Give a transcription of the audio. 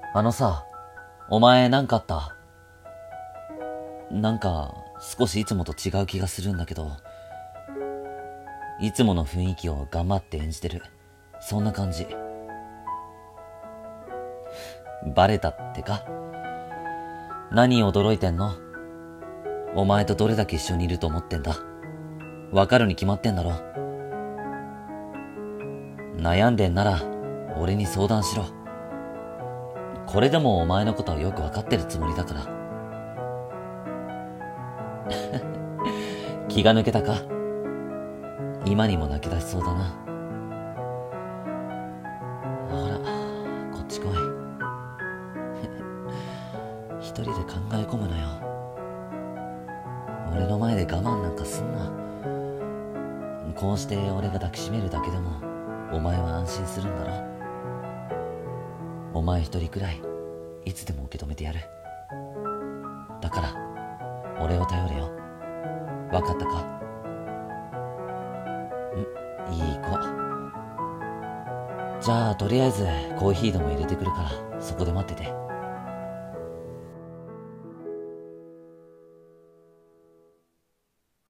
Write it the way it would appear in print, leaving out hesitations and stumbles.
あのさ、お前なんかあった？なんか少しいつもと違う気がするんだけど、いつもの雰囲気を頑張って演じてる。そんな感じ。バレたってか？何驚いてんの？お前とどれだけ一緒にいると思ってんだ。わかるに決まってんだろ。悩んでんなら俺に相談しろ。これでもお前のことはよくわかってるつもりだから。気が抜けたか？今にも泣き出しそうだな。ほら、こっち来い。一人で考え込むなよ。俺の前で我慢なんかすんな。こうして俺が抱きしめるだけでもお前は安心するんだろ。お前一人くらいいつでも受け止めてやる。だから俺を頼れよ。わかったか？いい子。じゃあとりあえずコーヒーでも入れてくるからそこで待ってて。